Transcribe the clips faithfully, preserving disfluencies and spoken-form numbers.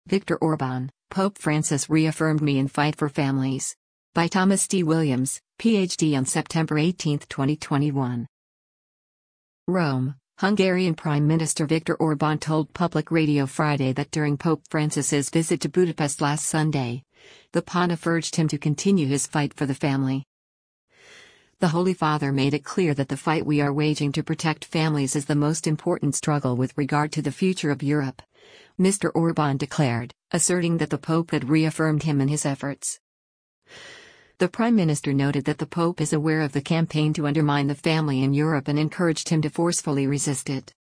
Viktor Orban, Pope Francis reaffirmed me in fight for families. By Thomas D. Williams, P H D on September eighteenth twenty twenty-one. Rome, Hungarian Prime Minister Viktor Orban told Public Radio Friday that during Pope Francis's visit to Budapest last Sunday, the Pontiff urged him to continue his fight for the family. The Holy Father made it clear that the fight we are waging to protect families is the most important struggle with regard to the future of Europe, Mister Orban declared, asserting that the Pope had reaffirmed him in his efforts. The Prime Minister noted that the Pope is aware of the campaign to undermine the family in Europe and encouraged him to forcefully resist it.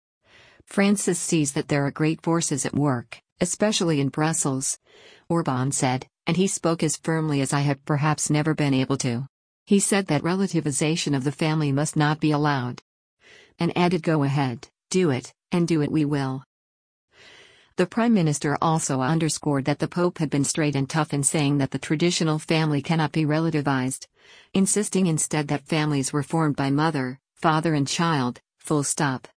Francis sees that there are great forces at work, especially in Brussels, Orban said, and he spoke as firmly as I have perhaps never been able to. He said that relativization of the family must not be allowed. And added, go ahead, do it, and do it we will. The Prime Minister also underscored that the Pope had been straight and tough in saying that the traditional family cannot be relativized, insisting instead that families were formed by mother, father and child, full stop.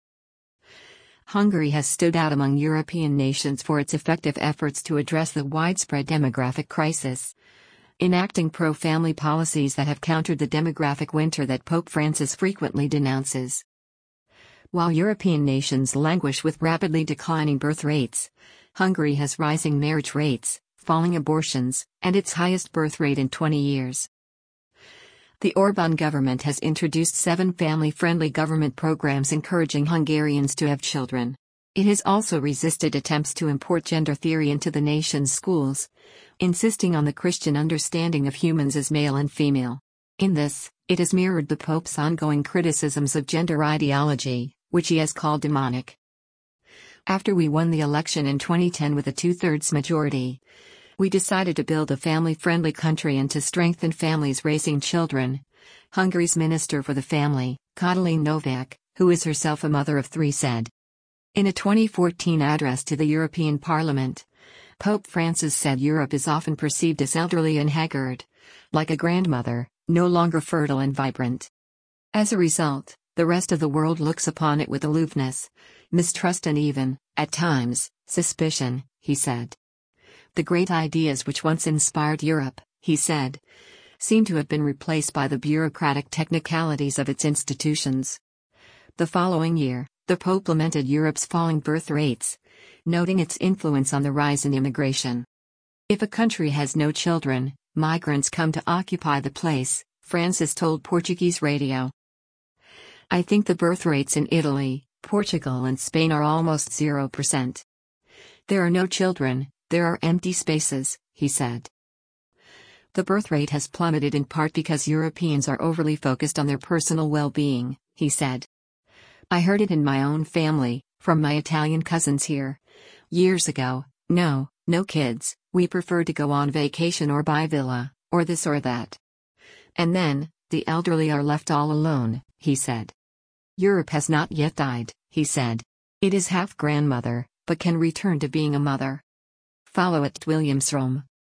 Hungary has stood out among European nations for its effective efforts to address the widespread demographic crisis, enacting pro-family policies that have countered the demographic winter that Pope Francis frequently denounces. While European nations languish with rapidly declining birth rates, Hungary has rising marriage rates, falling abortions, and its highest birth rate in twenty years. The Orban government has introduced seven family-friendly government programs encouraging Hungarians to have children. It has also resisted attempts to import gender theory into the nation's schools, insisting on the Christian understanding of humans as male and female. In this, it has mirrored the Pope's ongoing criticisms of gender ideology, which he has called demonic. After we won the election in twenty ten with a two-thirds majority, we decided to build a family-friendly country and to strengthen families raising children, Hungary's Minister for the Family, Katalin Novak, who is herself a mother of three, said. In a twenty fourteen address to the European Parliament, Pope Francis said Europe is often perceived as elderly and haggard, like a grandmother, no longer fertile and vibrant. As a result, the rest of the world looks upon it with aloofness, mistrust and even, at times, suspicion, he said. The great ideas which once inspired Europe, he said, seem to have been replaced by the bureaucratic technicalities of its institutions. The following year, the Pope lamented Europe's falling birth rates, noting its influence on the rise in immigration. If a country has no children, migrants come to occupy the place, Francis told Portuguese radio. I think the birth rates in Italy, Portugal and Spain are almost zero percent. There are no children, there are empty spaces, he said. The birth rate has plummeted in part because Europeans are overly focused on their personal well-being, he said. I heard it in my own family, from my Italian cousins here. Years ago, no, no kids, we prefer to go on vacation or buy villa, or this or that. And then, the elderly are left all alone, he said. Europe has not yet died, he said. It is half grandmother, but can return to being a mother. Follow at Williams Rome.